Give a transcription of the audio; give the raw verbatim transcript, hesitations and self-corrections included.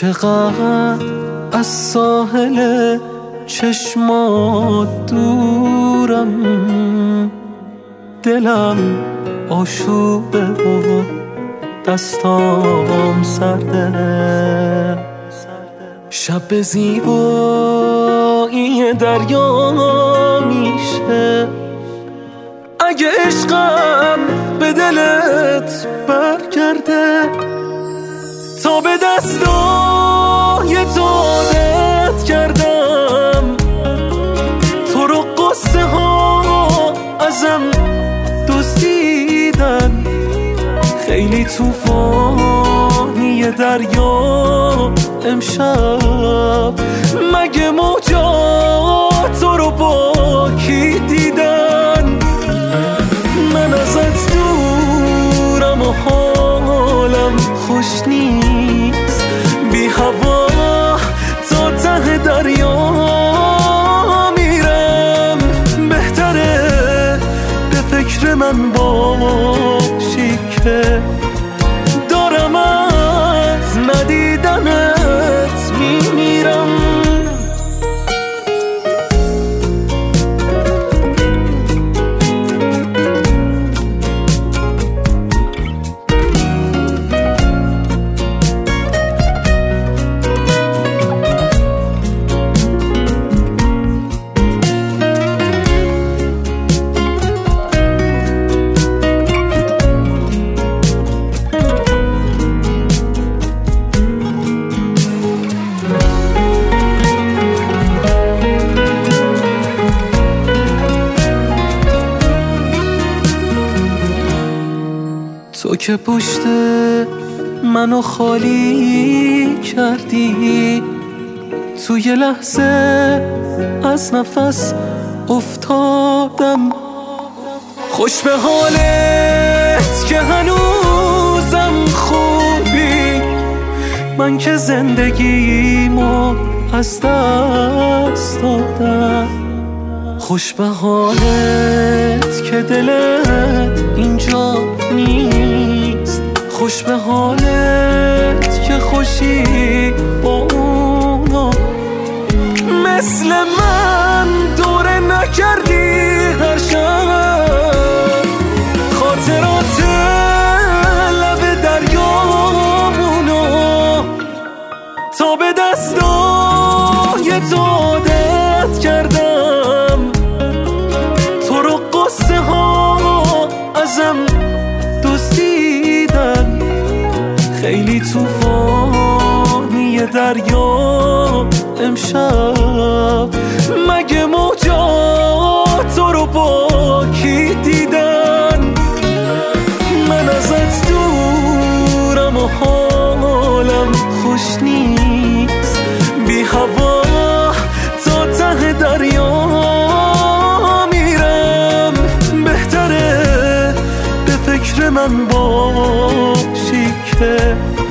چقدر از ساحل چشمات دورم، دلم آشوبه و دستام سرده. شب زیبایی دریا میشه اگه عشقم به دلت برگرده، تا به دستای تو عادت کردم، تو رو قصه ها ازم دزدیدن. خیلی طوفانی دریا امشب، مگه موجات تو رو با کی دیدن؟ من ازت دورم و حالم خوش نیست، بی هوا تا ته دریا میرم. بهتره به فکر من باشی که دارم از ندیدنت میمیرم. تو که پشت منو خالی کردی، تو یه لحظه از نفس افتادم. خوش به حالت که هنوزم خوبی، من که زندگیمو از دست دادم. خوش به حالت که دلت اینجا نیست، خوش به حالت که خوشی با اونا. مثل من دوره نکردی هر شب، خاطرات لب دریامونو، تا به دستای تو عادت کردم، تو رو قصه ها ازم دزدیدن. خیلی طوفانی دریا امشب، مگه موجات تو رو با کی دیدن؟ من ازت دورم و حالم خوش نیست، بی هوا تا ته دریا میرم. بهتره به فکر من باشی که